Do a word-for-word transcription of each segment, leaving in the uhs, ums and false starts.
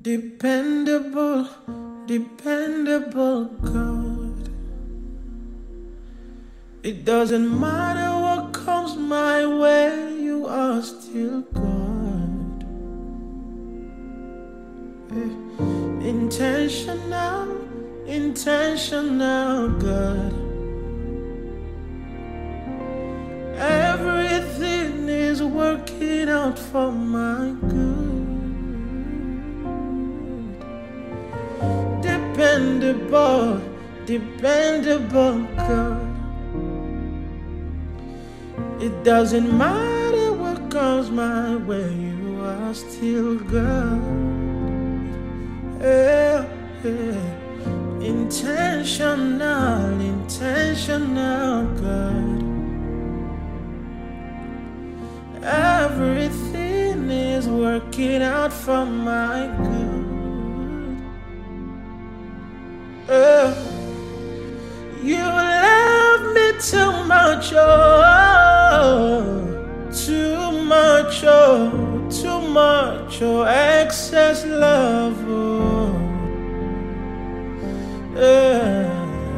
Dependable, dependable God. It doesn't matter what comes my way, you are still God. Eh, Intentional, intentional God. Everything is working out for my good. Dependable, dependable God. It doesn't matter what comes my way, you are still God. Yeah, yeah. Intentional, intentional God. Everything is working out for my good. Uh, you love me too much, oh, too much, oh, too much, oh, excess love, oh, uh,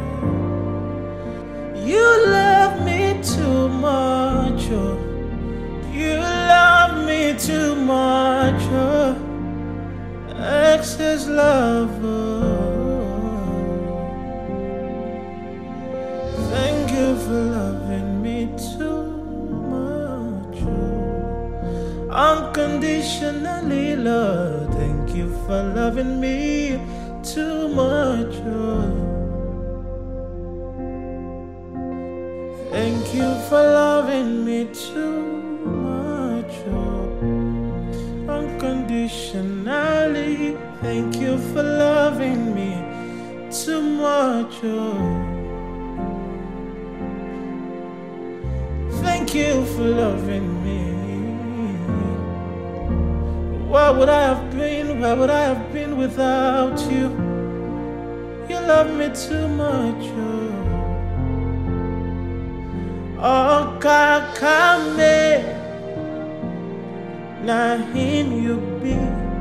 you love me too much, oh, you love me too much, oh, excess love, oh. Thank you for loving me too much, oh. Unconditionally, Lord. Thank you for loving me too much, oh. Thank you for loving me too much, oh. Unconditionally. Thank you for loving me too much, oh. Thank you for loving me. Where would I have been? Where would I have been without you? You love me too much, oh. Oh, Kakame, na him you be.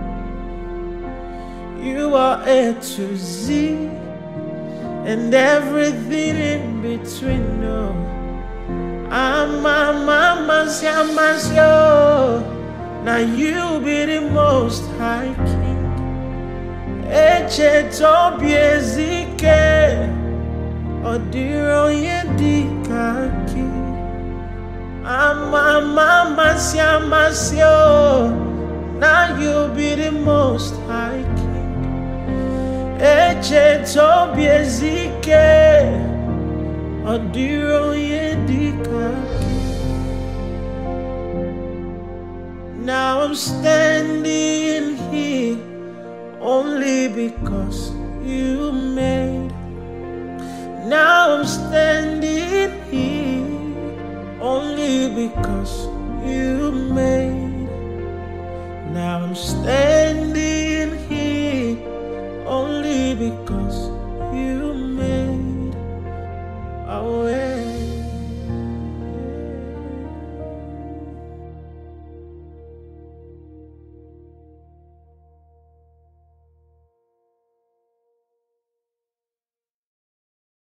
You are A to Z, and everything in between, no. I'm a mama's yamasyo. Now you be the most high king. Eche tobi ezike odiro yedikaki. I'm a mama's yamasyo. Now you be the most high king. Eche tobi ezike odiro yedikaki. Now I'm standing here only because you made. Now I'm standing here only because you made. Now I'm standing here only because